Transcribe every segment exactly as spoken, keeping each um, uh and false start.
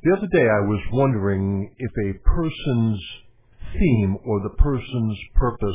The other day I was wondering if a person's theme or the person's purpose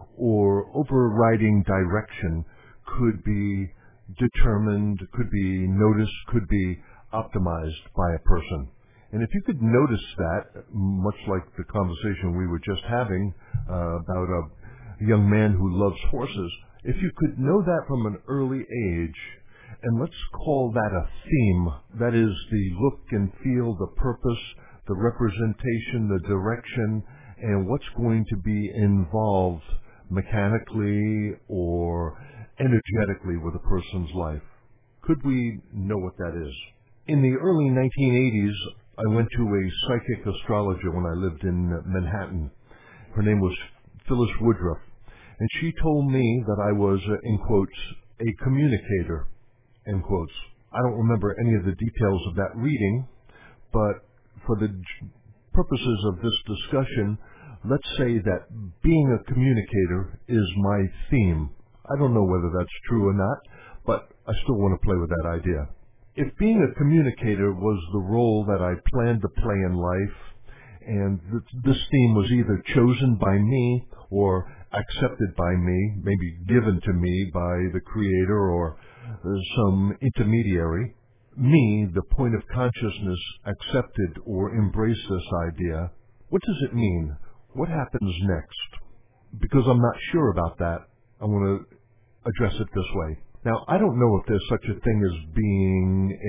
or overriding direction could be determined, could be noticed, could be optimized by a person. And if you could notice that, much like the conversation we were just having uh, about a young man who loves horses, if you could know that from an early age, and let's call that a theme, that is the look and feel, the purpose, the representation, the direction, and what's going to be involved mechanically or energetically with a person's life. Could we know what that is? In the early nineteen eighties, I went to a psychic astrologer when I lived in Manhattan. Her name was Phyllis Woodruff, and she told me that I was, uh, in quotes, a communicator, end quotes. I don't remember any of the details of that reading, but for the purposes of this discussion, let's say that being a communicator is my theme. I don't know whether that's true or not, but I still want to play with that idea. If being a communicator was the role that I planned to play in life, and th- this theme was either chosen by me or accepted by me, maybe given to me by the creator or uh, some intermediary, me, the point of consciousness, accepted or embraced this idea, what does it mean? What happens next? Because I'm not sure about that, I want to address it this way. Now, I don't know if there's such a thing as being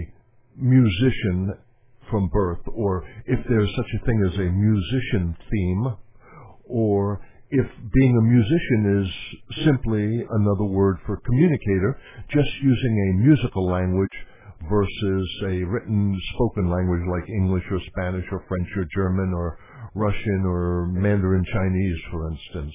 a musician from birth, or if there's such a thing as a musician theme, or if being a musician is simply another word for communicator, just using a musical language versus a written spoken language like English or Spanish or French or German or Russian or Mandarin Chinese, for instance.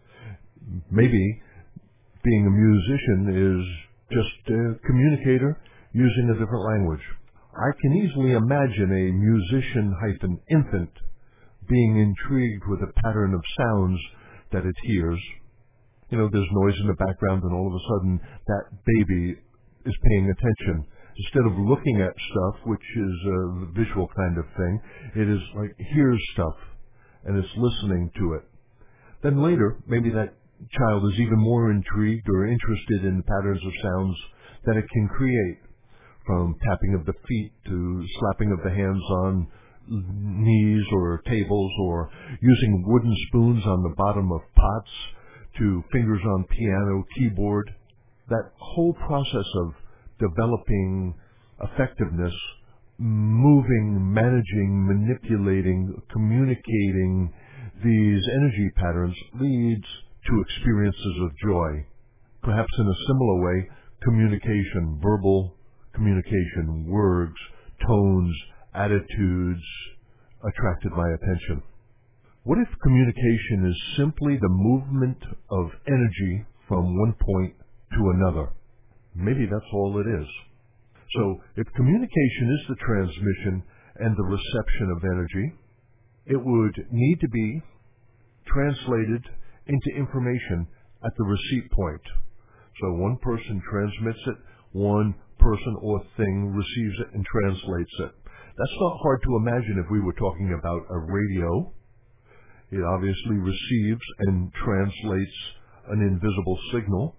Maybe being a musician is just a communicator using a different language. I can easily imagine a musician-infant being intrigued with a pattern of sounds that it hears. You know, there's noise in the background, and all of a sudden that baby is paying attention. Instead of looking at stuff, which is a visual kind of thing, it is like hears stuff, and it's listening to it. Then later, maybe that child is even more intrigued or interested in the patterns of sounds that it can create, from tapping of the feet to slapping of the hands on knees or tables, or using wooden spoons on the bottom of pots, to fingers on piano, keyboard. That whole process of developing effectiveness, moving, managing, manipulating, communicating these energy patterns leads to experiences of joy. Perhaps in a similar way, communication, verbal communication, words, tones, attitudes attracted my attention. What if communication is simply the movement of energy from one point to another? Maybe that's all it is. So if communication is the transmission and the reception of energy, it would need to be translated into information at the receipt point. So one person transmits it, one person or thing receives it and translates it. That's not hard to imagine if we were talking about a radio. It obviously receives and translates an invisible signal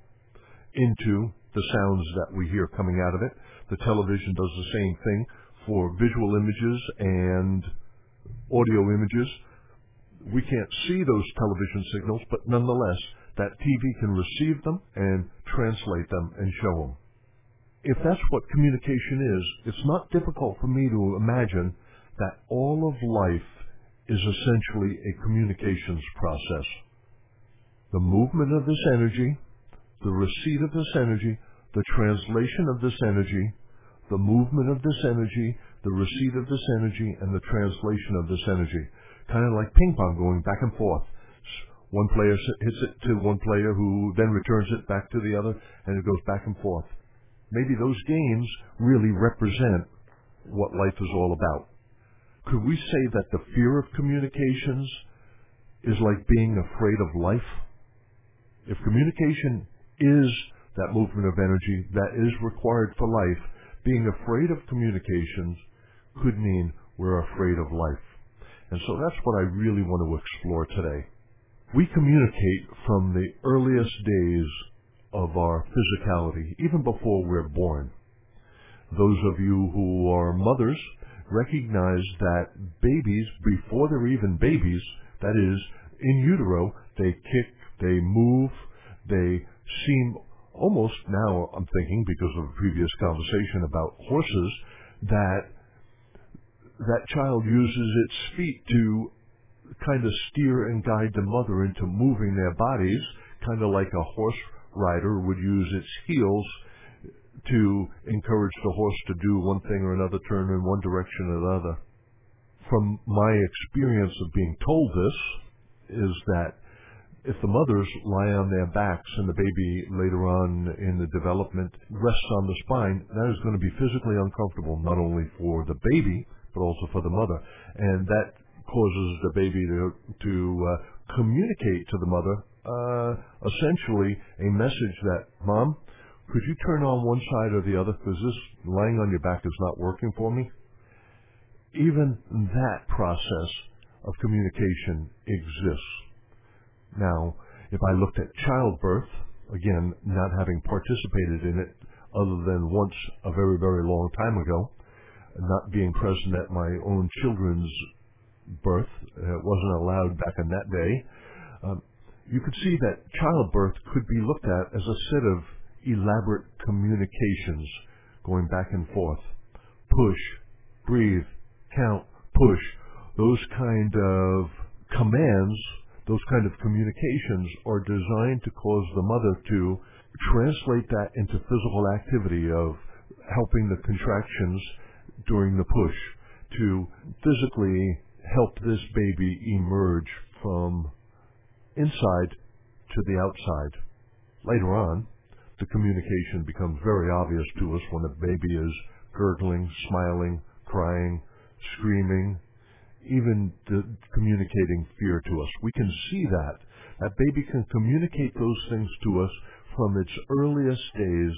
into the sounds that we hear coming out of it. The television does the same thing for visual images and audio images. We can't see those television signals, but nonetheless, that T V can receive them and translate them and show them. If that's what communication is, it's not difficult for me to imagine that all of life is essentially a communications process. The movement of this energy, the receipt of this energy, the translation of this energy, the movement of this energy, the receipt of this energy, and the translation of this energy. Kind of like ping pong going back and forth. One player hits it to one player who then returns it back to the other, and it goes back and forth. Maybe those games really represent what life is all about. Could we say that the fear of communications is like being afraid of life? If communication is that movement of energy that is required for life, being afraid of communications could mean we're afraid of life. And so that's what I really want to explore today. We communicate from the earliest days of our physicality, even before we're born. Those of you who are mothers recognize that babies, before they're even babies, that is, in utero, they kick, they move, they seem almost, now I'm thinking, because of a previous conversation about horses, that that child uses its feet to kind of steer and guide the mother into moving their bodies, kind of like a horse rider would use its heels to encourage the horse to do one thing or another, turn in one direction or another. From my experience of being told this, is that if the mothers lie on their backs and the baby later on in the development rests on the spine, that is going to be physically uncomfortable, not only for the baby, but also for the mother. And that causes the baby to, to uh, communicate to the mother, uh, essentially a message that, Mom, could you turn on one side or the other, because this lying on your back is not working for me? Even that process of communication exists. Now, if I looked at childbirth, again, not having participated in it other than once a very, very long time ago, not being present at my own children's birth, uh, wasn't allowed back in that day, um, you could see that childbirth could be looked at as a set of elaborate communications going back and forth. Push, breathe, count, push. Those kind of commands, those kind of communications are designed to cause the mother to translate that into physical activity of helping the contractions during the push, to physically help this baby emerge from inside to the outside. Later on, the communication becomes very obvious to us when the baby is gurgling, smiling, crying, screaming, even the communicating fear to us. We can see that. That baby can communicate those things to us from its earliest days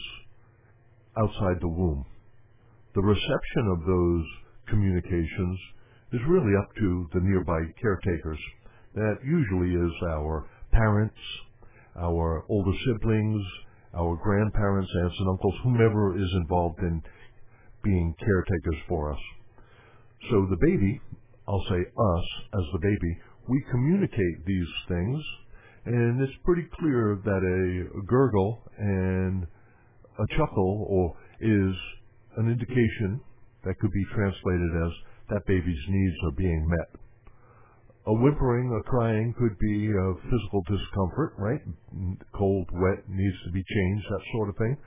outside the womb. The reception of those communications is really up to the nearby caretakers. That usually is our parents, our older siblings, our grandparents, aunts and uncles, whomever is involved in being caretakers for us. So the baby, I'll say us as the baby, we communicate these things, and it's pretty clear that a gurgle and a chuckle or is an indication that could be translated as that baby's needs are being met. A whimpering, a crying could be a physical discomfort, right? Cold, wet, needs to be changed, that sort of thing.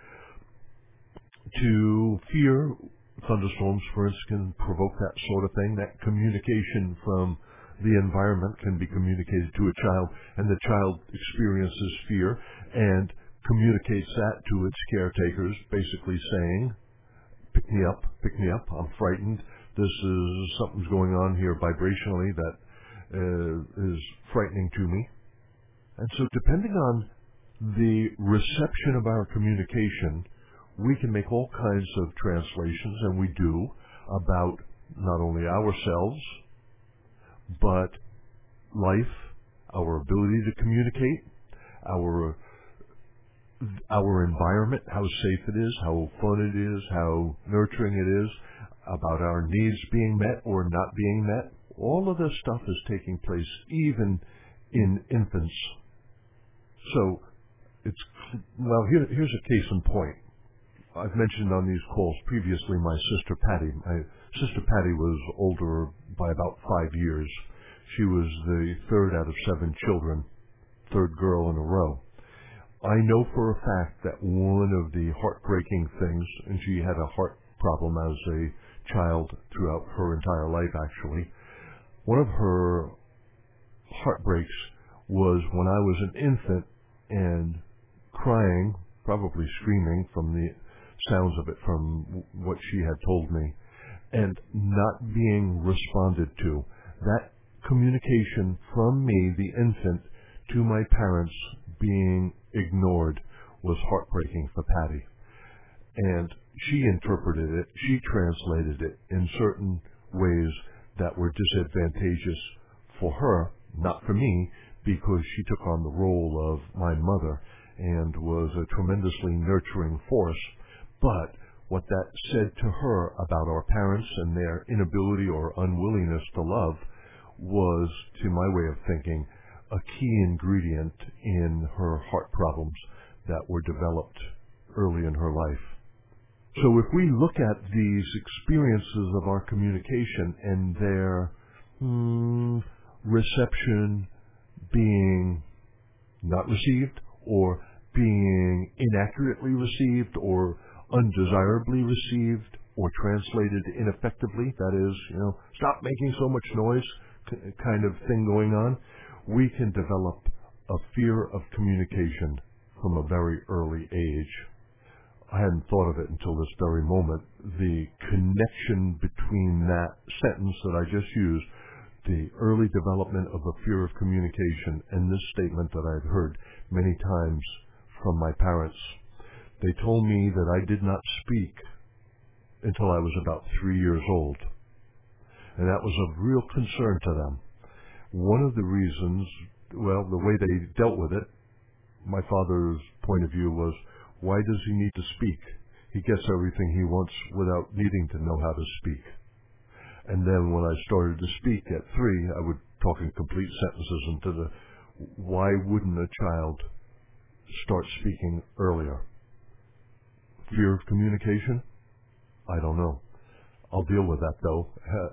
To fear, thunderstorms, for instance, can provoke that sort of thing. That communication from the environment can be communicated to a child, and the child experiences fear and communicates that to its caretakers, basically saying, pick me up, pick me up, I'm frightened. This is, something's going on here vibrationally that uh, is frightening to me. And so depending on the reception of our communication, we can make all kinds of translations, and we do, about not only ourselves, but life, our ability to communicate, our our environment, how safe it is, how fun it is, how nurturing it is, about our needs being met or not being met. All of this stuff is taking place even in infants. So, it's, well, here, here's a case in point. I've mentioned on these calls previously my sister Patty. My sister Patty was older by about five years. She was the third out of seven children, third girl in a row. I know for a fact that one of the heartbreaking things, and she had a heart problem as a child throughout her entire life actually, one of her heartbreaks was when I was an infant and crying, probably screaming from the sounds of it from what she had told me, and not being responded to. That communication from me, the infant, to my parents being ignored was heartbreaking for Patty. And she interpreted it, she translated it in certain ways that were disadvantageous for her, not for me, because she took on the role of my mother and was a tremendously nurturing force. But what that said to her about our parents and their inability or unwillingness to love was, to my way of thinking, a key ingredient in her heart problems that were developed early in her life. So if we look at these experiences of our communication and their hmm, reception being not received, or being inaccurately received, or undesirably received, or translated ineffectively, that is, you know, stop making so much noise kind of thing going on, we can develop a fear of communication from a very early age. I hadn't thought of it until this very moment. The connection between that sentence that I just used, the early development of a fear of communication, and this statement that I've heard many times from my parents. They told me that I did not speak until I was about three years old. And that was of real concern to them. One of the reasons, well, the way they dealt with it, my father's point of view was, why does he need to speak? He gets everything he wants without needing to know how to speak. And then when I started to speak at three, I would talk in complete sentences into the, why wouldn't a child start speaking earlier? Fear of communication? I don't know. I'll deal with that, though,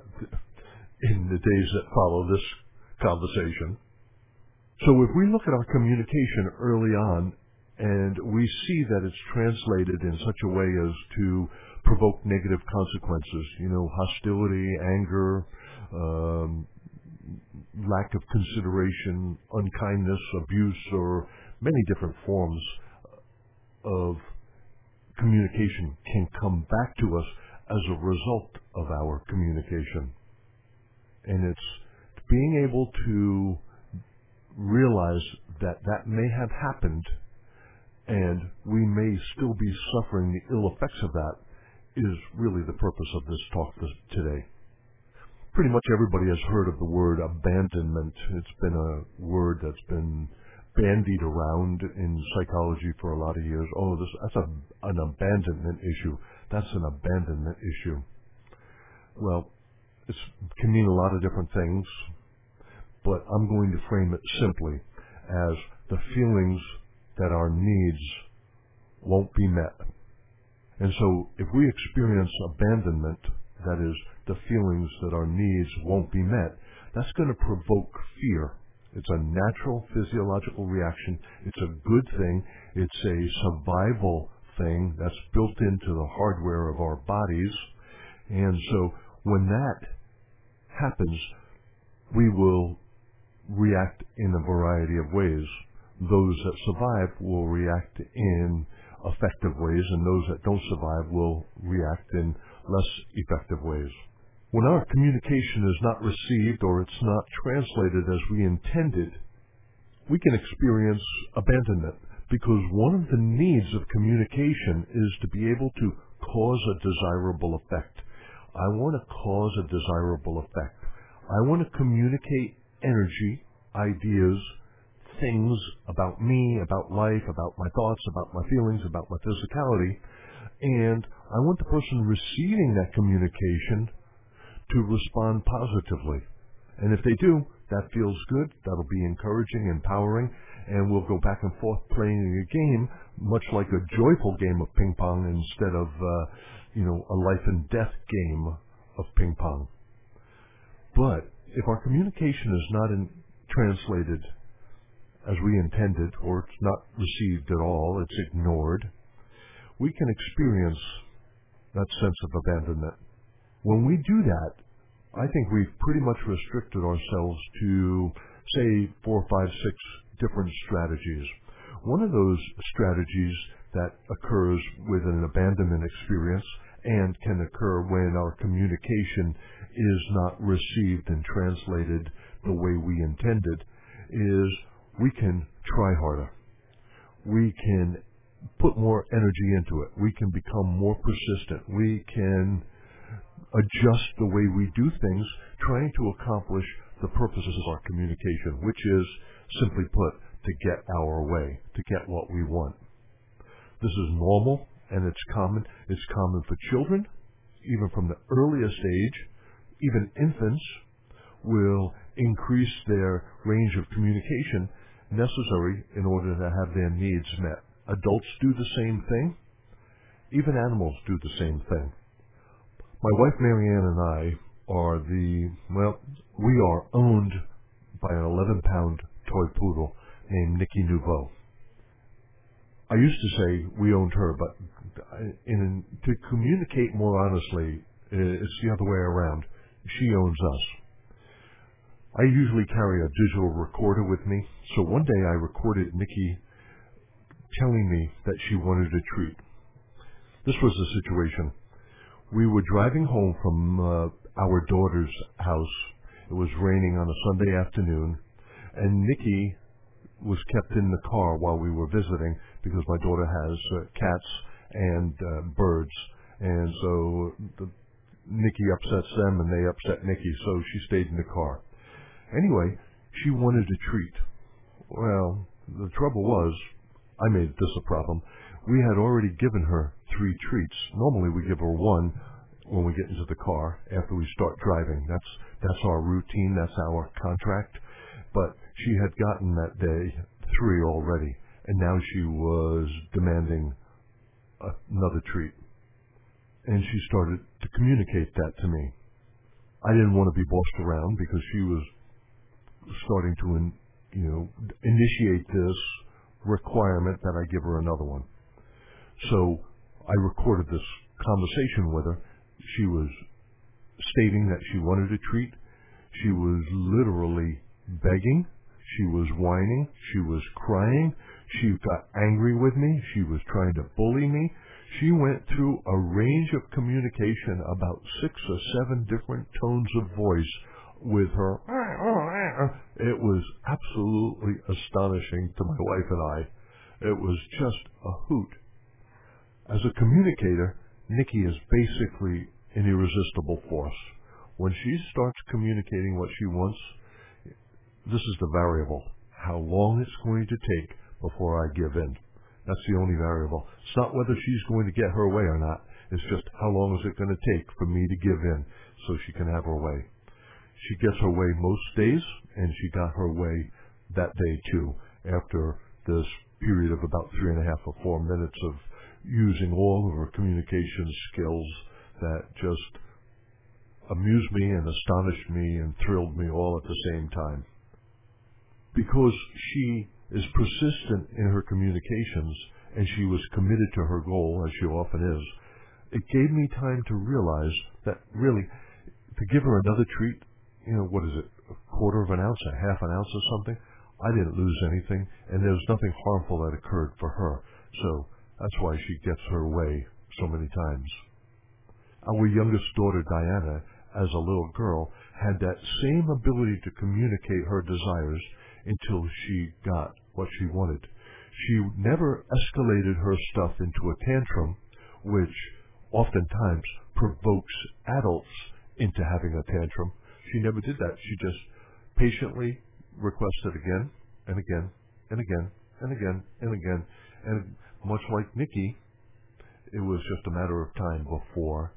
in the days that follow this conversation. So if we look at our communication early on, and we see that it's translated in such a way as to provoke negative consequences, you know, hostility, anger, um, lack of consideration, unkindness, abuse, or many different forms of communication can come back to us as a result of our communication. And it's being able to realize that that may have happened and we may still be suffering the ill effects of that is really the purpose of this talk today. Pretty much everybody has heard of the word abandonment. It's been a word that's been bandied around in psychology for a lot of years. Oh, this, that's a, an abandonment issue. That's an abandonment issue. Well, it can mean a lot of different things, but I'm going to frame it simply as the feelings that our needs won't be met. And so if we experience abandonment, that is, the feelings that our needs won't be met, that's going to provoke fear. It's a natural physiological reaction. It's a good thing. It's a survival thing that's built into the hardware of our bodies. And so when that happens, we will react in a variety of ways. Those that survive will react in effective ways, and those that don't survive will react in less effective ways. When our communication is not received or it's not translated as we intended, we can experience abandonment, because one of the needs of communication is to be able to cause a desirable effect. I want to cause a desirable effect. I want to communicate energy, ideas, things about me, about life, about my thoughts, about my feelings, about my physicality, and I want the person receiving that communication to respond positively. And if they do, that feels good, that'll be encouraging, empowering, and we'll go back and forth playing a game, much like a joyful game of ping pong instead of, uh, you know, a life and death game of ping pong. But if our communication is not in, translated as we intended, or it's not received at all, it's ignored, we can experience that sense of abandonment. When we do that, I think we've pretty much restricted ourselves to, say, four, five, six different strategies. One of those strategies that occurs with an abandonment experience and can occur when our communication is not received and translated the way we intended is we can try harder. We can put more energy into it. We can become more persistent. We can adjust the way we do things, trying to accomplish the purposes of our communication, which is, simply put, to get our way, to get what we want. This is normal, and it's common. It's common for children, even from the earliest age. Even infants will increase their range of communication necessary in order to have their needs met. Adults do the same thing. Even animals do the same thing. My wife Marianne and I are the, well, we are owned by an eleven pound toy poodle named Nikki Nouveau. I used to say we owned her, but in, to communicate more honestly, it's the other way around. She owns us. I usually carry a digital recorder with me, so one day I recorded Nikki telling me that she wanted a treat. This was the situation. We were driving home from uh, our daughter's house. It was raining on a Sunday afternoon, and Nikki was kept in the car while we were visiting because my daughter has uh, cats and uh, birds, and so the, Nikki upsets them and they upset Nikki, so she stayed in the car. Anyway, she wanted a treat. Well, the trouble was, I made this a problem. We had already given her three treats. Normally we give her one when we get into the car after we start driving. That's that's our routine, that's our contract. But she had gotten that day three already, and now she was demanding another treat. And she started to communicate that to me. I didn't want to be bossed around because she was starting to, in, you know, initiate this requirement that I give her another one. So I recorded this conversation with her. She was stating that she wanted a treat. She was literally begging. She was whining. She was crying. She got angry with me. She was trying to bully me. She went through a range of communication, about six or seven different tones of voice with her. It was absolutely astonishing to my wife and I. It was just a hoot. As a communicator, Nikki is basically an irresistible force. When she starts communicating what she wants, this is the variable, how long it's going to take before I give in. That's the only variable. It's not whether she's going to get her way or not. It's just how long is it going to take for me to give in so she can have her way. She gets her way most days, and she got her way that day too, after this period of about three and a half or four minutes of using all of her communication skills that just amused me and astonished me and thrilled me all at the same time. Because she is persistent in her communications and she was committed to her goal, as she often is, it gave me time to realize that really, to give her another treat, you know, what is it, a quarter of an ounce, a half an ounce or something, I didn't lose anything, and there was nothing harmful that occurred for her. So that's why she gets her way so many times. Our youngest daughter, Diana, as a little girl, had that same ability to communicate her desires until she got what she wanted. She never escalated her stuff into a tantrum, which oftentimes provokes adults into having a tantrum. She never did that. She just patiently requested again and again and again and again and again. And much like Nikki, it was just a matter of time before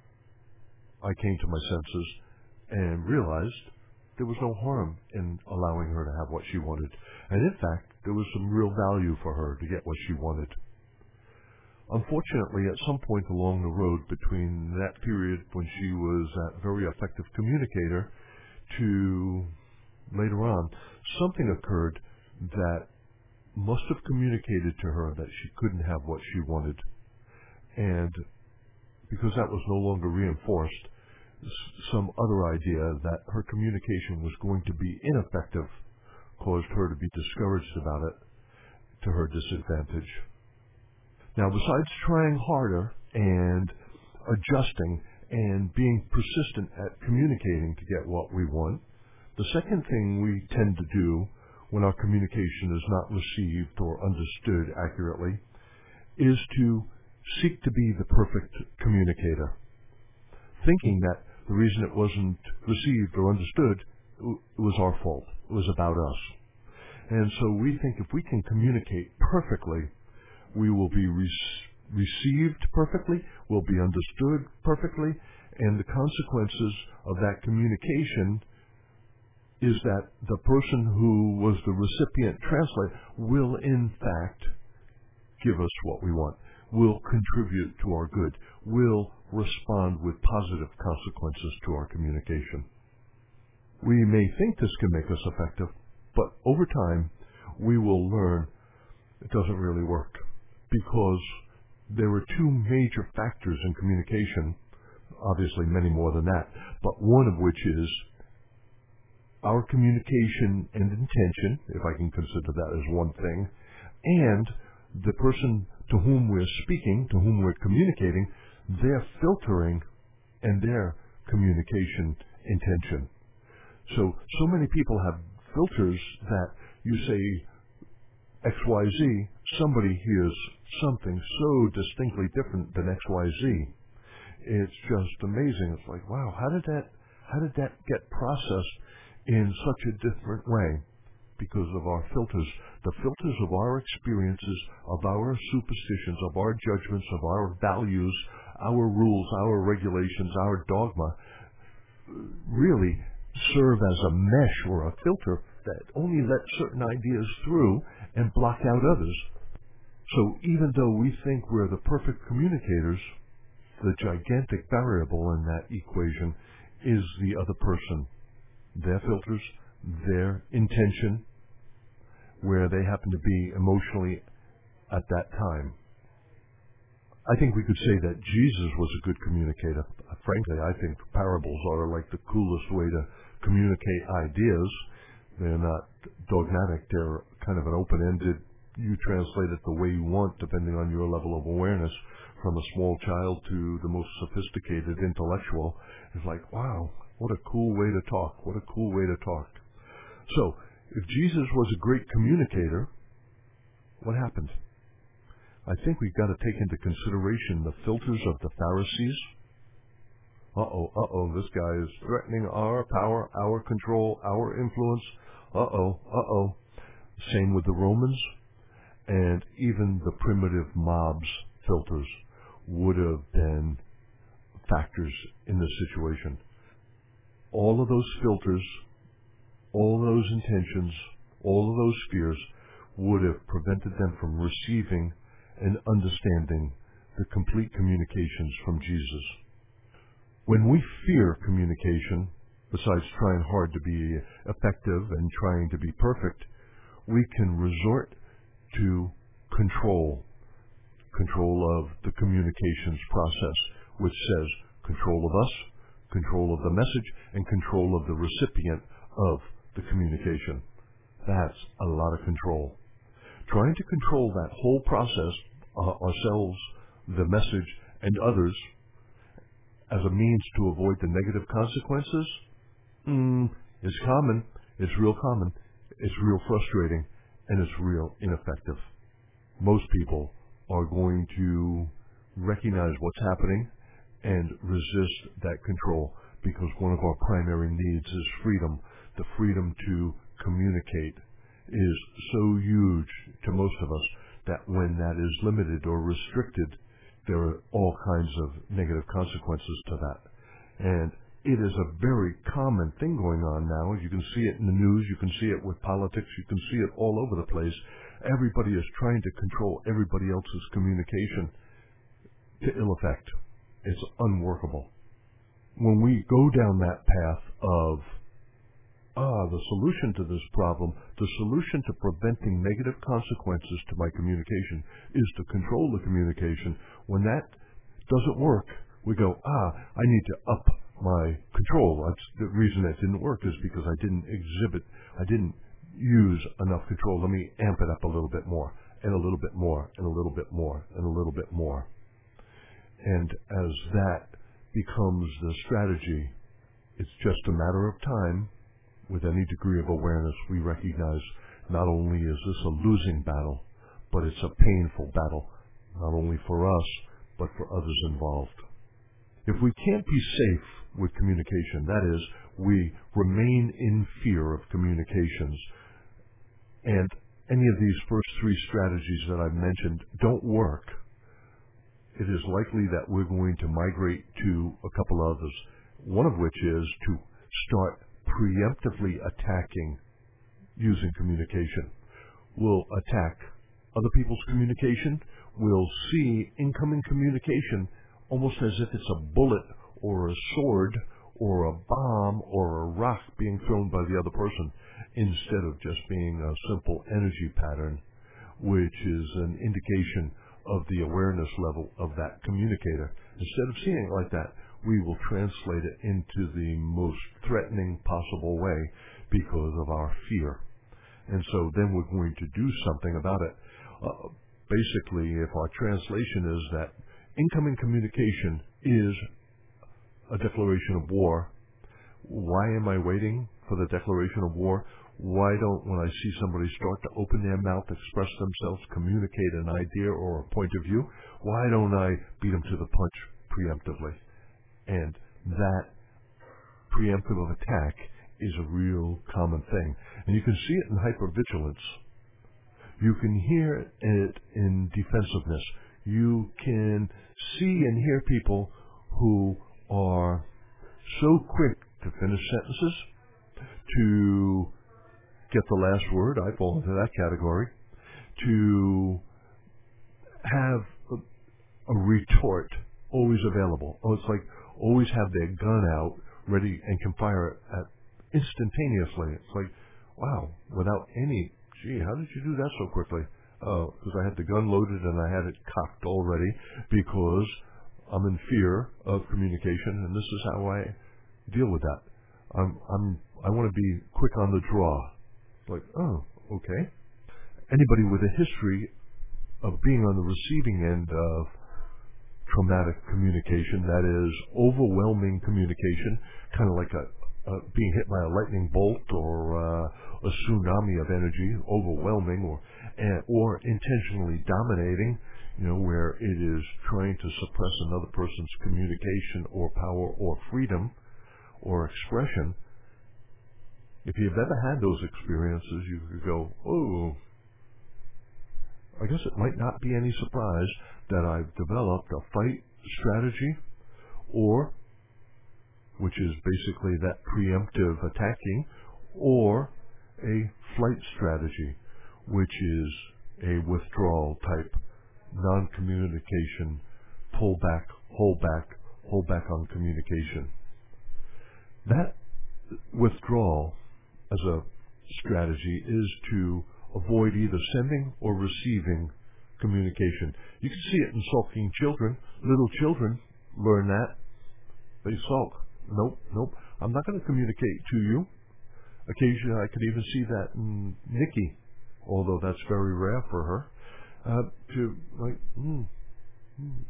I came to my senses and realized there was no harm in allowing her to have what she wanted. And in fact, there was some real value for her to get what she wanted. Unfortunately, at some point along the road between that period when she was that very effective communicator to later on, something occurred that must have communicated to her that she couldn't have what she wanted. And because that was no longer reinforced, some other idea that her communication was going to be ineffective caused her to be discouraged about it to her disadvantage. Now, besides trying harder and adjusting and being persistent at communicating to get what we want, the second thing we tend to do when our communication is not received or understood accurately is to seek to be the perfect communicator, thinking that the reason it wasn't received or understood, it was our fault. It was about us. And so we think if we can communicate perfectly, we will be re- received perfectly, we'll be understood perfectly, and the consequences of that communication is that the person who was the recipient translator will in fact give us what we want, will contribute to our good, will respond with positive consequences to our communication. We may think this can make us effective, but over time we will learn it doesn't really work, because there are two major factors in communication, obviously many more than that, but one of which is our communication and intention, if I can consider that as one thing, and the person to whom we're speaking, to whom we're communicating, their filtering and their communication intention. So, so many people have filters that you say X Y Z, somebody hears something so distinctly different than X Y Z. It's just amazing. It's like, wow, how did that, how did that get processed in such a different way? Because of our filters, the filters of our experiences, of our superstitions, of our judgments, of our values, our rules, our regulations, our dogma, really serve as a mesh or a filter that only let certain ideas through and block out others. So even though we think we're the perfect communicators, the gigantic variable in that equation is the other person, their filters, their intention, where they happen to be emotionally at that time. I think we could say that Jesus was a good communicator. Frankly, I think parables are like the coolest way to communicate ideas. They're not dogmatic. They're kind of an open-ended, you translate it the way you want depending on your level of awareness, from a small child to the most sophisticated intellectual. It's like, wow, what a cool way to talk. What a cool way to talk. So, if Jesus was a great communicator, what happened? I think we've got to take into consideration the filters of the Pharisees. Uh-oh, uh-oh, this guy is threatening our power, our control, our influence. Uh-oh, uh-oh. Same with the Romans, and even the primitive mob's filters would have been factors in this situation. All of those filters, all those intentions, all of those fears would have prevented them from receiving and understanding the complete communications from Jesus. When we fear communication, besides trying hard to be effective and trying to be perfect, we can resort to control, control of the communications process, which says control of us, control of the message, and control of the recipient of the communication. That's a lot of control. Trying to control that whole process, uh, ourselves, the message, and others, as a means to avoid the negative consequences, mm, is common. It's real common. It's real frustrating, and it's real ineffective. Most people are going to recognize what's happening and resist that control, because one of our primary needs is freedom. The freedom to communicate is so huge to most of us that when that is limited or restricted, there are all kinds of negative consequences to that. And it is a very common thing going on now. You can see it in the news. You can see it with politics. You can see it all over the place. Everybody is trying to control everybody else's communication to ill effect. It's unworkable. When we go down that path of Ah, the solution to this problem, the solution to preventing negative consequences to my communication is to control the communication. When that doesn't work, we go, ah, I need to up my control. That's the reason that didn't work, is because I didn't exhibit, I didn't use enough control. Let me amp it up a little bit more, and a little bit more, and a little bit more, and a little bit more. And as that becomes the strategy, it's just a matter of time. With any degree of awareness, we recognize not only is this a losing battle, but it's a painful battle. not only for us, but for others involved. If we can't be safe with communication, that is, we remain in fear of communications, and any of these first three strategies that I've mentioned don't work, it is likely that we're going to migrate to a couple others, one of which is to start preemptively attacking using communication. We'll attack other people's communication. We'll see incoming communication almost as if it's a bullet or a sword or a bomb or a rock being thrown by the other person, instead of just being a simple energy pattern, which is an indication of the awareness level of that communicator. Instead of seeing it like that, we will translate it into the most threatening possible way because of our fear. And so then we're going to do something about it. Uh, basically, if our translation is that incoming communication is a declaration of war, why am I waiting for the declaration of war? Why don't, when I see somebody start to open their mouth, express themselves, communicate an idea or a point of view, why don't I beat them to the punch preemptively? And that preemptive attack is a real common thing. And you can see it in hypervigilance. You can hear it in defensiveness. You can see and hear people who are so quick to finish sentences, to get the last word, I fall into that category, to have a, a retort always available. Oh, it's like always have their gun out, ready, and can fire it at instantaneously. It's like, wow, without any, gee, how did you do that so quickly? Oh, because I had the gun loaded and I had it cocked already, because I'm in fear of communication, and this is how I deal with that. I'm, I'm, I want to be quick on the draw. Like, oh, okay. Anybody with a history of being on the receiving end of traumatic communication, that is overwhelming communication, kind of like a, a being hit by a lightning bolt or uh, a tsunami of energy, overwhelming, or and, or intentionally dominating, you know, where it is trying to suppress another person's communication or power or freedom or expression. If you've ever had those experiences, you could go, oh, I guess it might not be any surprise that I've developed a fight strategy, or, which is basically that preemptive attacking, or a flight strategy, which is a withdrawal type, non-communication, pull back, hold back, hold back on communication. That withdrawal as a strategy is to avoid either sending or receiving communication. You can see it in sulking children. Little children learn that. They sulk. Nope, nope. I'm not going to communicate to you. Occasionally I could even see that in Nikki, although that's very rare for her. Uh, to like, mm, mm.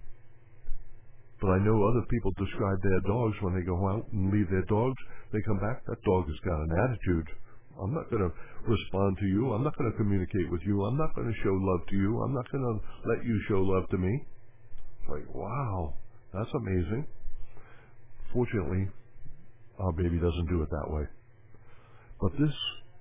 But I know other people describe their dogs when they go out and leave their dogs. They come back, that dog has got an attitude. I'm not going to respond to you. I'm not going to communicate with you. I'm not going to show love to you. I'm not going to let you show love to me. It's like, wow, that's amazing. Fortunately, our baby doesn't do it that way. But this,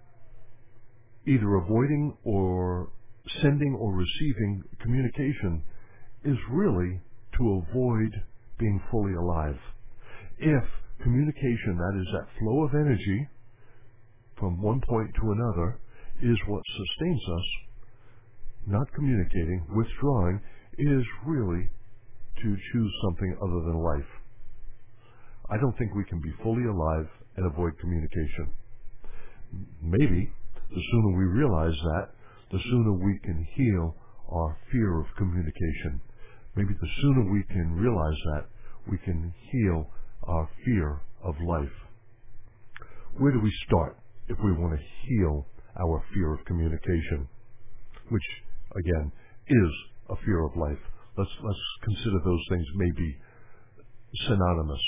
either avoiding or sending or receiving communication, is really to avoid being fully alive. If communication, that is that flow of energy from one point to another, is what sustains us, not communicating, withdrawing, is really to choose something other than life. I don't think we can be fully alive and avoid communication. Maybe the sooner we realize that, the sooner we can heal our fear of communication. Maybe the sooner we can realize that, we can heal our fear of life. Where do we start if we want to heal our fear of communication, which, again, is a fear of life? Let's, let's consider those things maybe synonymous.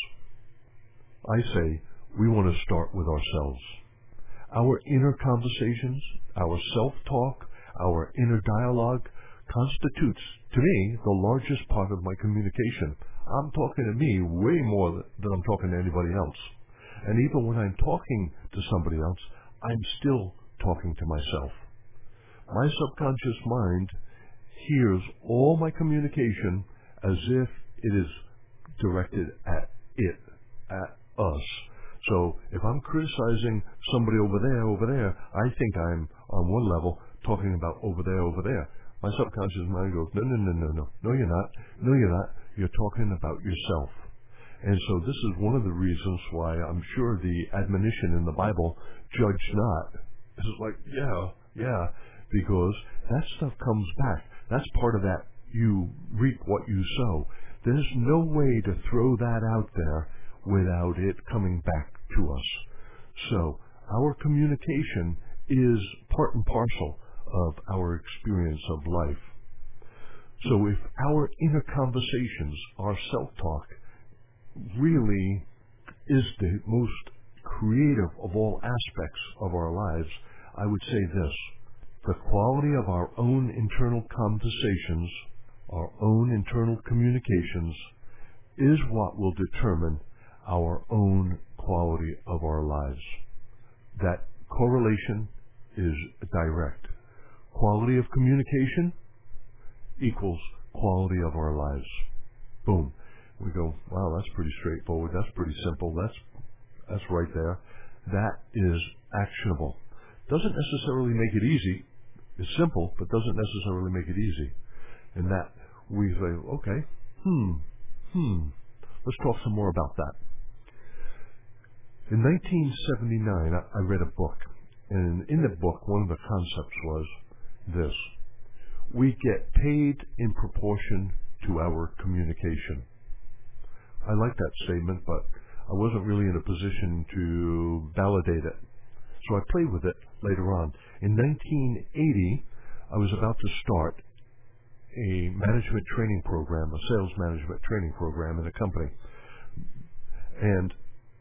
I say we want to start with ourselves. Our inner conversations, our self-talk, our inner dialogue constitutes, to me, the largest part of my communication. I'm talking to me way more than I'm talking to anybody else. And even when I'm talking to somebody else, I'm still talking to myself. My subconscious mind hears all my communication as if it is directed at it, at us. So if I'm criticizing somebody over there, over there, I think I'm on one level talking about over there, over there. My subconscious mind goes, no, no, no, no, no, no, you're not. No, you're not. You're talking about yourself. And so this is one of the reasons why I'm sure the admonition in the Bible, judge not, is like, yeah, yeah, because that stuff comes back. That's part of that. You reap what you sow. There's no way to throw that out there without it coming back to us. So our communication is part and parcel of our experience of life. So if our inner conversations, our self-talk, really is the most creative of all aspects of our lives, I would say this: the quality of our own internal conversations, our own internal communications, is what will determine our own quality of our lives. That correlation is direct. Quality of communication equals quality of our lives. Boom. We go, wow, that's pretty straightforward. That's pretty simple. That's that's right there. That is actionable. Doesn't necessarily make it easy. It's simple, but doesn't necessarily make it easy. And that we say, okay, hmm, hmm. Let's talk some more about that. In nineteen seventy-nine, I, I read a book. And in the book, one of the concepts was this: we get paid in proportion to our communication. I like that statement, but I wasn't really in a position to validate it. So I played with it later on. In nineteen eighty, I was about to start a management training program, a sales management training program in a company. And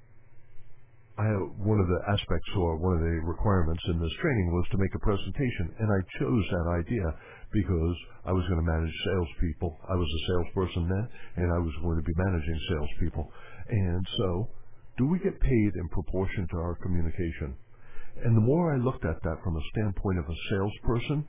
I, one of the aspects or one of the requirements in this training was to make a presentation, and I chose that idea because I was going to manage salespeople. I was a salesperson then, and I was going to be managing salespeople. And so, do we get paid in proportion to our communication? And the more I looked at that from a standpoint of a salesperson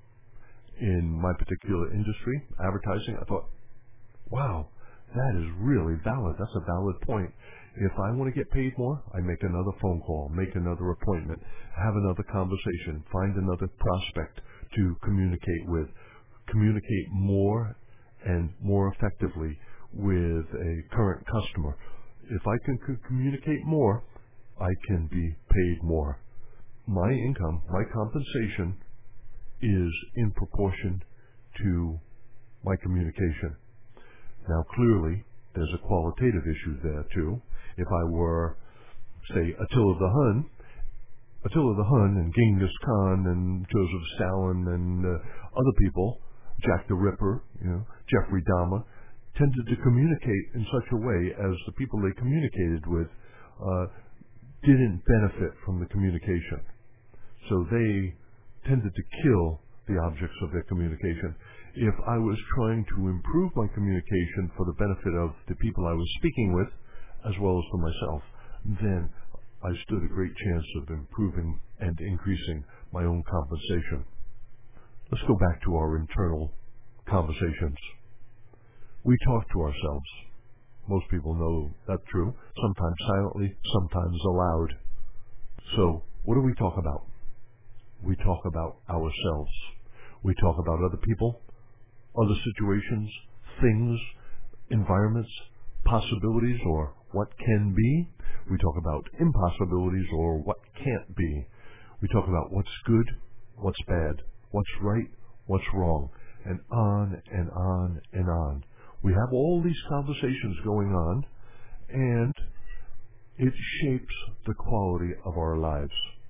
in my particular industry, advertising, I thought, wow, that is really valid. That's a valid point. If I want to get paid more, I make another phone call, make another appointment, have another conversation, find another prospect to communicate with, communicate more and more effectively with a current customer. If I can c- communicate more, I can be paid more. My income, my compensation is in proportion to my communication. Now, clearly, there's a qualitative issue there, too. If I were, say, Attila the Hun, Attila the Hun and Genghis Khan and Joseph Stalin and uh, other people, Jack the Ripper, you know, Jeffrey Dahmer, tended to communicate in such a way as the people they communicated with uh, didn't benefit from the communication. So they tended to kill the objects of their communication. If I was trying to improve my communication for the benefit of the people I was speaking with, as well as for myself, then I stood a great chance of improving and increasing my own compensation. Let's go back to our internal conversations. We talk to ourselves. Most people know that's true, sometimes silently, sometimes aloud. So, what do we talk about? We talk about ourselves. We talk about other people, other situations, things, environments, possibilities, or what can be. We talk about impossibilities or what can't be. We talk about what's good, what's bad, what's right, what's wrong, and on and on and on. We have all these conversations going on, and it shapes the quality of our lives.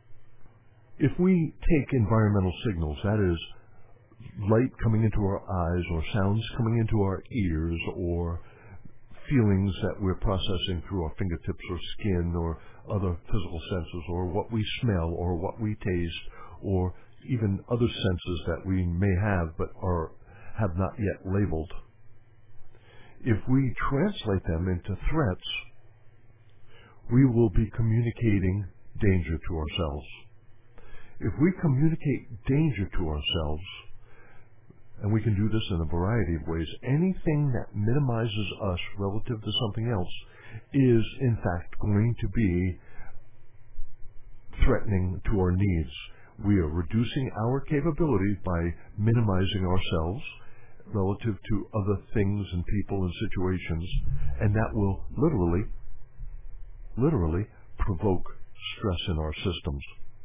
If we take environmental signals, that is, light coming into our eyes or sounds coming into our ears or feelings that we're processing through our fingertips or skin or other physical senses, or what we smell or what we taste, or even other senses that we may have but are have not yet labeled. If we translate them into threats, we will be communicating danger to ourselves. If we communicate danger to ourselves, and we can do this in a variety of ways, anything that minimizes us relative to something else is, in fact, going to be threatening to our needs. We are reducing our capability by minimizing ourselves relative to other things and people and situations, and that will literally, literally provoke stress in our systems.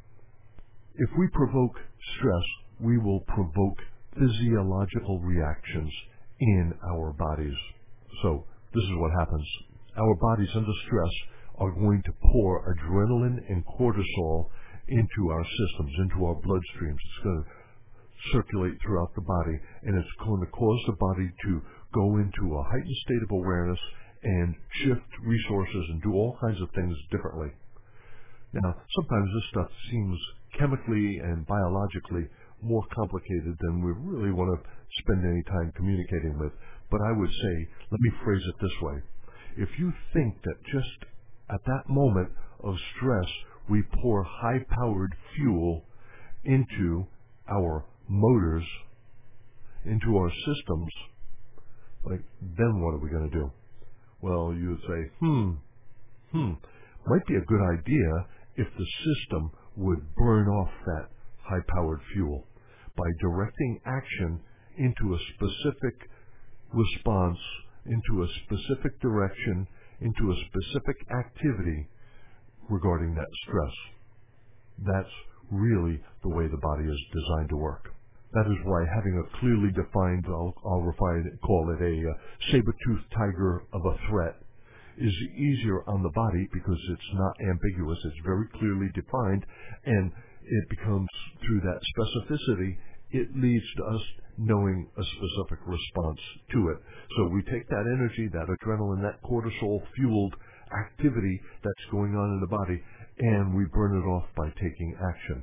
If we provoke stress, we will provoke physiological reactions in our bodies. So this is what happens. Our bodies under stress are going to pour adrenaline and cortisol into our systems, into our bloodstreams. It's going to circulate throughout the body, and it's going to cause the body to go into a heightened state of awareness and shift resources and do all kinds of things differently. Now, sometimes this stuff seems chemically and biologically more complicated than we really want to spend any time communicating with. But I would say, let me phrase it this way. If you think that just at that moment of stress, we pour high-powered fuel into our motors, into our systems, like, then what are we going to do? Well, you would say, hmm, hmm, might be a good idea if the system would burn off that high-powered fuel by directing action into a specific response, into a specific direction, into a specific activity regarding that stress. That's really the way the body is designed to work. That is why having a clearly defined, I'll, I'll refine, call it a uh, saber-toothed tiger of a threat, is easier on the body because it's not ambiguous. It's very clearly defined, and it becomes, through that specificity, it leads to us knowing a specific response to it. So we take that energy, that adrenaline, that cortisol-fueled activity that's going on in the body, and we burn it off by taking action.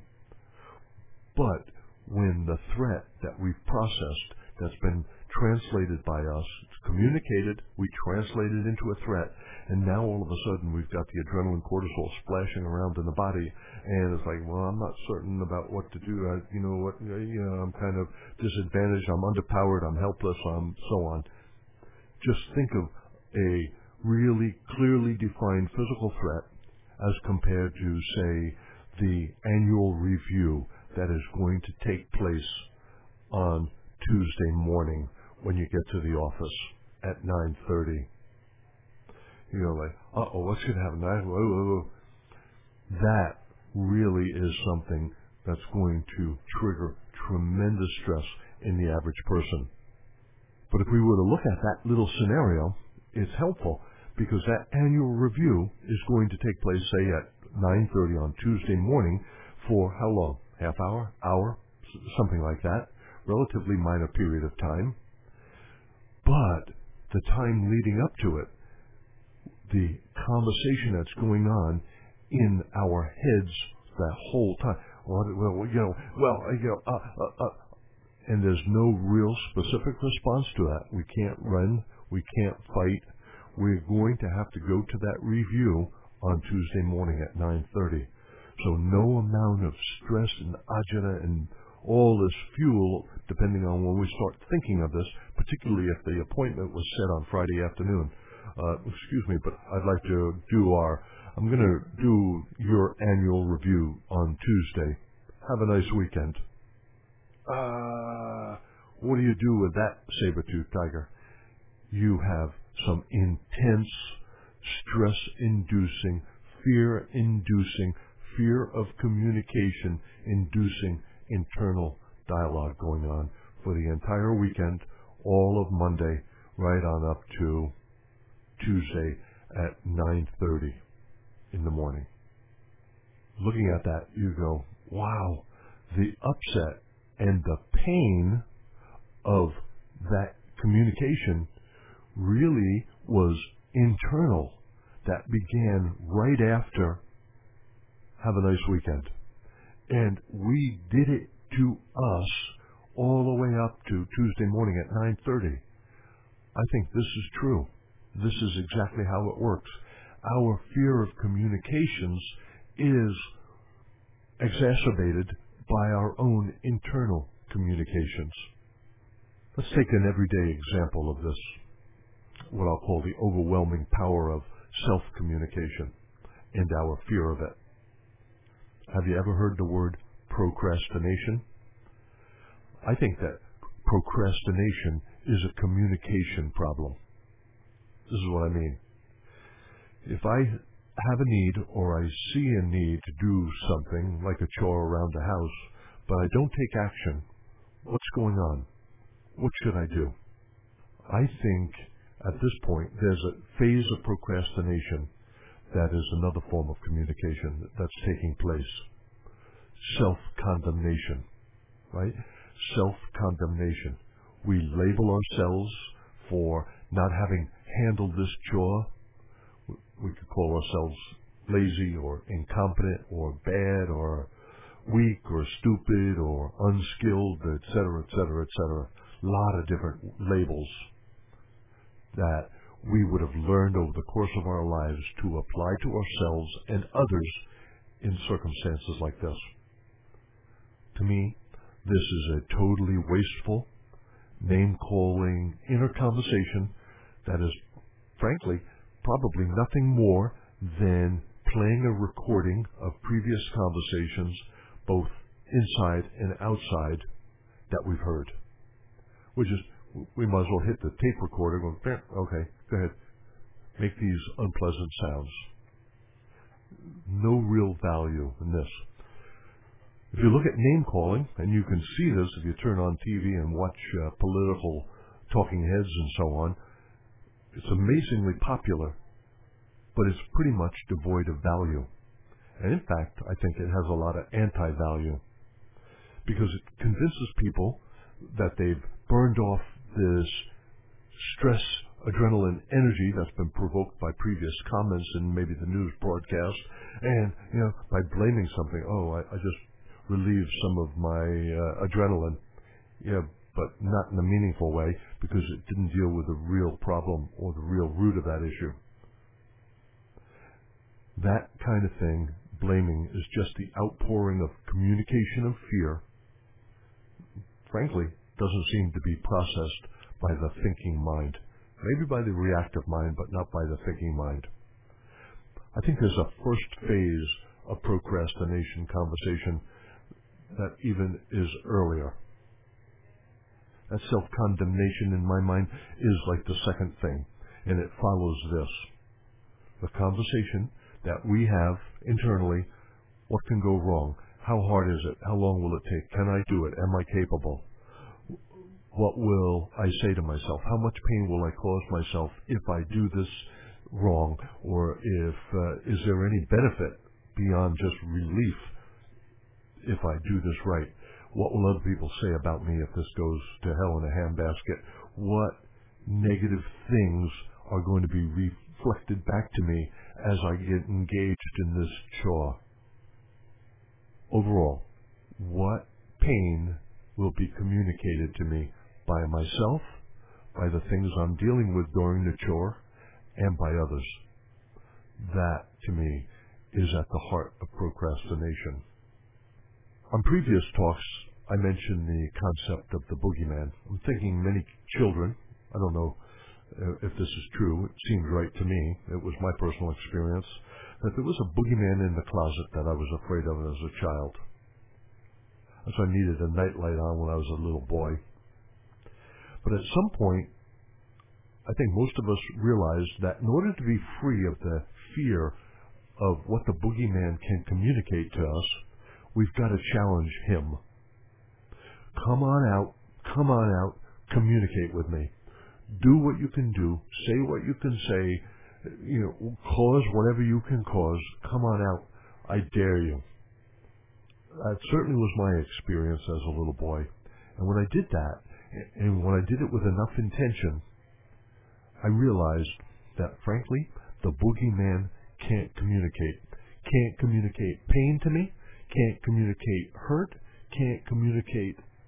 But when the threat that we've processed, that's been translated by us, it's communicated, we translate it into a threat, and now all of a sudden we've got the adrenaline cortisol splashing around in the body, and it's like, well, I'm not certain about what to do. I, you know what? You know, I'm kind of disadvantaged. I'm underpowered. I'm helpless. I'm so on. Just think of a really clearly defined physical threat as compared to, say, the annual review that is going to take place on Tuesday morning when you get to the office at nine thirty. You know, like, uh-oh, what's going to happen? Whoa, whoa, whoa. That really is something that's going to trigger tremendous stress in the average person. But if we were to look at that little scenario, it's helpful because that annual review is going to take place, say, at nine thirty on Tuesday morning for how long? Half hour? Hour? Something like that. Relatively minor period of time. But the time leading up to it, the conversation that's going on in our heads that whole time. Well, well you know, well, you know, uh, uh, uh, and there's no real specific response to that. We can't run. We can't fight. We're going to have to go to that review on Tuesday morning at nine thirty. So no amount of stress and agita and all this fuel, depending on when we start thinking of this, particularly if the appointment was set on Friday afternoon. Uh, excuse me, but I'd like to do our, I'm going to do your annual review on Tuesday. Have a nice weekend. Uh, what do you do with that saber-toothed tiger? You have some intense, stress-inducing, fear-inducing, fear of communication-inducing internal dialogue going on for the entire weekend, all of Monday, right on up to Tuesday at nine thirty in the morning. Looking at that, you go, wow, the upset and the pain of that communication really was internal. That began right after have a nice weekend. And we did it to us all the way up to Tuesday morning at nine thirty. I think this is true. This is exactly how it works. Our fear of communications is exacerbated by our own internal communications. Let's take an everyday example of this, what I'll call the overwhelming power of self-communication and our fear of it. Have you ever heard the word procrastination? I think that procrastination is a communication problem. This is what I mean. If I have a need or I see a need to do something like a chore around the house, but I don't take action, what's going on? What should I do? I think at this point there's a phase of procrastination that is another form of communication that's taking place. Self-condemnation, right? Self-condemnation. We label ourselves for not having handled this chore. We could call ourselves lazy or incompetent or bad or weak or stupid or unskilled, et cetera, et cetera, et cetera. A lot of different labels that we would have learned over the course of our lives to apply to ourselves and others in circumstances like this. To me, this is a totally wasteful, name-calling inner conversation that is, frankly, probably nothing more than playing a recording of previous conversations, both inside and outside, that we've heard. We just, we might as well hit the tape recorder and go, okay, go ahead. Make these unpleasant sounds. No real value in this. If you look at name-calling, and you can see this if you turn on T V and watch uh, political talking heads and so on, it's amazingly popular, but it's pretty much devoid of value. And in fact, I think it has a lot of anti-value, because it convinces people that they've burned off this stress, adrenaline energy that's been provoked by previous comments in maybe the news broadcast, and, you know, by blaming something, oh, I, I just relieved some of my uh, adrenaline, yeah, but not in a meaningful way, because it didn't deal with the real problem or the real root of that issue. That kind of thing, blaming, is just the outpouring of communication of fear. Frankly, doesn't seem to be processed by the thinking mind. Maybe by the reactive mind, but not by the thinking mind. I think there's a first phase of procrastination conversation that even is earlier. That self-condemnation in my mind is like the second thing, and it follows this. The conversation that we have internally, what can go wrong? How hard is it? How long will it take? Can I do it? Am I capable? What will I say to myself? How much pain will I cause myself if I do this wrong? Or if, uh, is there any benefit beyond just relief if I do this right? What will other people say about me if this goes to hell in a handbasket? What negative things are going to be reflected back to me as I get engaged in this chore? Overall, what pain will be communicated to me by myself, by the things I'm dealing with during the chore, and by others? That, to me, is at the heart of procrastination. On previous talks, I mentioned the concept of the boogeyman. I'm thinking many children, I don't know if this is true, it seems right to me, it was my personal experience, that there was a boogeyman in the closet that I was afraid of as a child. And so I needed a nightlight on when I was a little boy. But at some point, I think most of us realized that in order to be free of the fear of what the boogeyman can communicate to us, we've got to challenge him. Come on out, come on out, communicate with me. Do what you can do, say what you can say, you know, cause whatever you can cause. Come on out, I dare you. That certainly was my experience as a little boy. And when I did that, and when I did it with enough intention, I realized that, frankly, the boogeyman can't communicate. Can't communicate pain to me, can't communicate hurt, can't communicate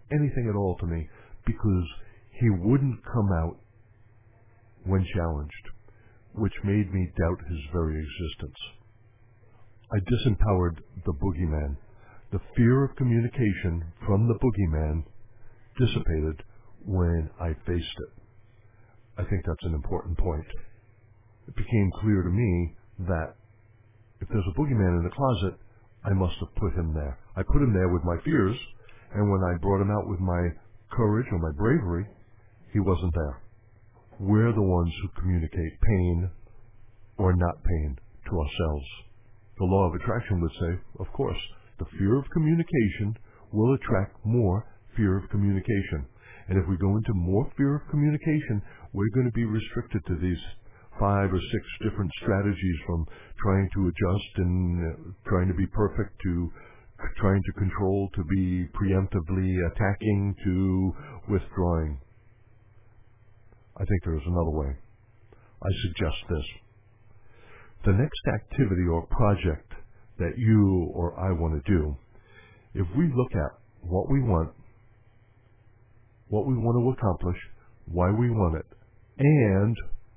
anything at all to me because he wouldn't come out when challenged, which made me doubt his very existence. I disempowered the boogeyman. The fear of communication from the boogeyman dissipated when I faced it. I think that's an important point. It became clear to me that if there's a boogeyman in the closet, I must have put him there. I put him there with my fears, and when I brought him out with my courage or my bravery, he wasn't there. We're the ones who communicate pain or not pain to ourselves. The law of attraction would say, of course, the fear of communication will attract more fear of communication. And if we go into more fear of communication, we're going to be restricted to these five or six different strategies, from trying to adjust and uh, trying to be perfect to trying to control to be preemptively attacking to withdrawing. I think there is another way. I suggest this. The next activity or project that you or I want to do, if we look at what we want, what we want to accomplish, why we want it, and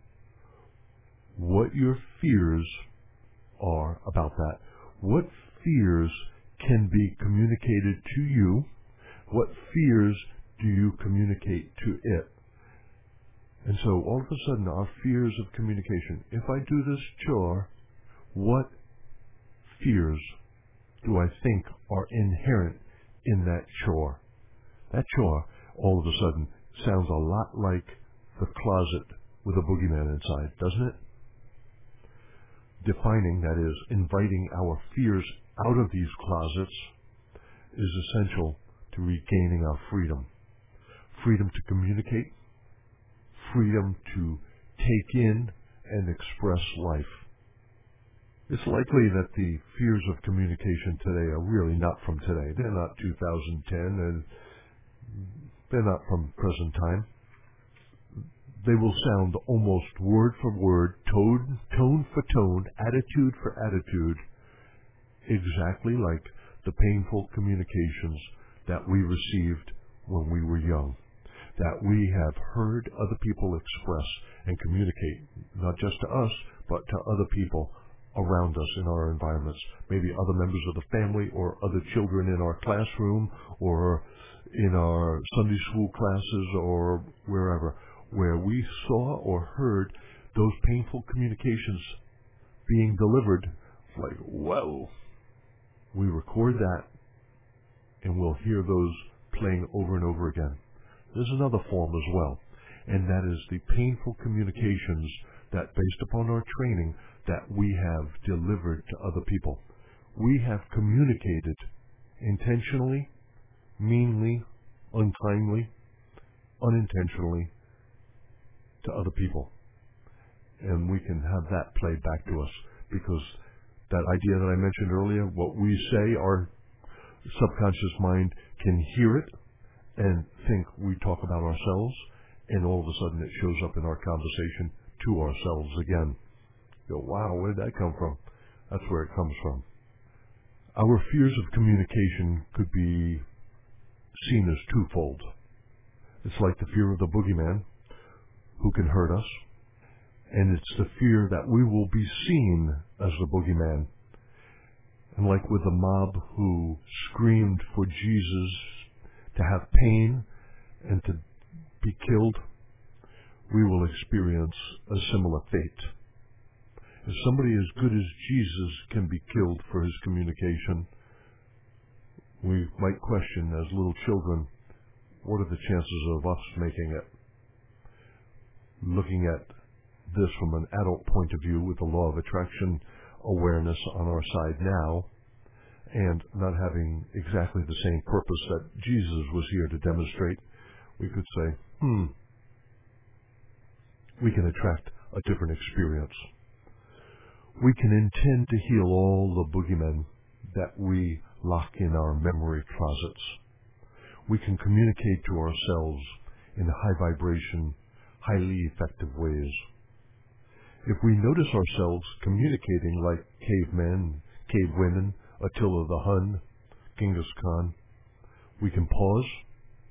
what your fears are about that. What fears can be communicated to you? What fears do you communicate to it? And so all of a sudden our fears of communication, if I do this chore, what fears do I think are inherent in that chore? That chore all of a sudden sounds a lot like the closet with a boogeyman inside, doesn't it? Defining, that is, inviting our fears out of these closets is essential to regaining our freedom. Freedom to communicate, freedom to take in and express life. It's likely that the fears of communication today are really not from today. They're not two thousand ten, and they're not from present time. They will sound almost word for word, tone, tone for tone, attitude for attitude, exactly like the painful communications that we received when we were young, that we have heard other people express and communicate, not just to us, but to other people around us in our environments, maybe other members of the family or other children in our classroom or in our Sunday school classes or wherever, where we saw or heard those painful communications being delivered. Like, whoa, we record that and we'll hear those playing over and over again. There's another form as well, and that is the painful communications that, based upon our training, that we have delivered to other people. We have communicated intentionally, meanly, unkindly, unintentionally to other people. And we can have that played back to us, because that idea that I mentioned earlier, what we say, our subconscious mind can hear it and think we talk about ourselves, and all of a sudden it shows up in our conversation to ourselves again. You go, wow, where did that come from? That's where it comes from. Our fears of communication could be seen as twofold. It's like the fear of the boogeyman, who can hurt us, and it's the fear that we will be seen as the boogeyman. And like with the mob who screamed for Jesus to have pain and to be killed, we will experience a similar fate. If somebody as good as Jesus can be killed for his communication, we might question as little children, what are the chances of us making it? Looking at this from an adult point of view with the law of attraction awareness on our side now, and not having exactly the same purpose that Jesus was here to demonstrate, we could say, hmm, we can attract a different experience. We can intend to heal all the boogeymen that we lock in our memory closets. We can communicate to ourselves in high vibration, highly effective ways. If we notice ourselves communicating like cavemen, cavewomen, Attila the Hun, Genghis Khan, we can pause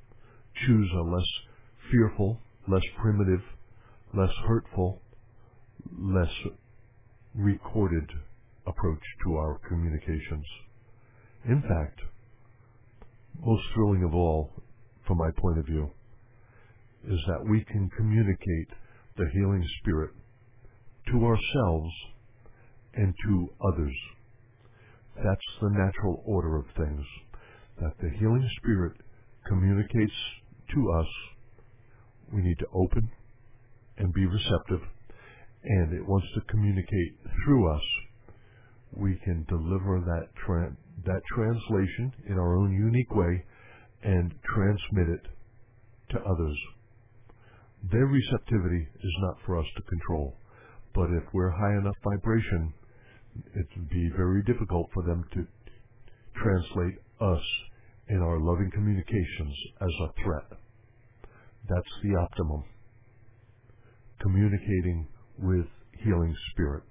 choose a less fearful, less primitive, less hurtful, less recorded approach to our communications. In fact, most thrilling of all, from my point of view, is that we can communicate the healing spirit to ourselves and to others. That's the natural order of things, that the healing spirit communicates to us. We need to open and be receptive, and it wants to communicate through us. We can deliver that tra- that translation in our own unique way and transmit it to others. Their receptivity is not for us to control, but if we're high enough vibration, it would be very difficult for them to translate us in our loving communications as a threat. That's the optimum. Communicating with healing spirit.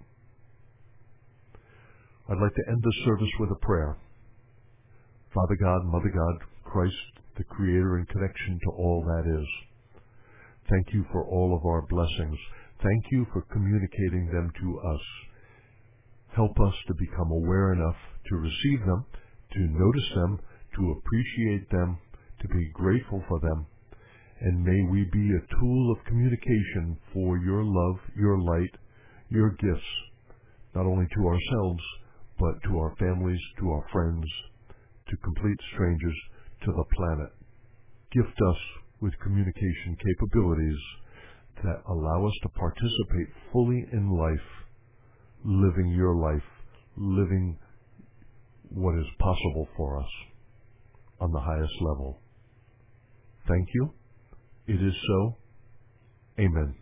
I'd like to end this service with a prayer. Father God, Mother God, Christ, the Creator and connection to all that is, thank you for all of our blessings. Thank you for communicating them to us. Help us to become aware enough to receive them, to notice them, to appreciate them, to be grateful for them. And may we be a tool of communication for your love, your light, your gifts, not only to ourselves, but to our families, to our friends, to complete strangers, to the planet. Gift us with communication capabilities that allow us to participate fully in life, living your life, living what is possible for us on the highest level. Thank you. It is so. Amen.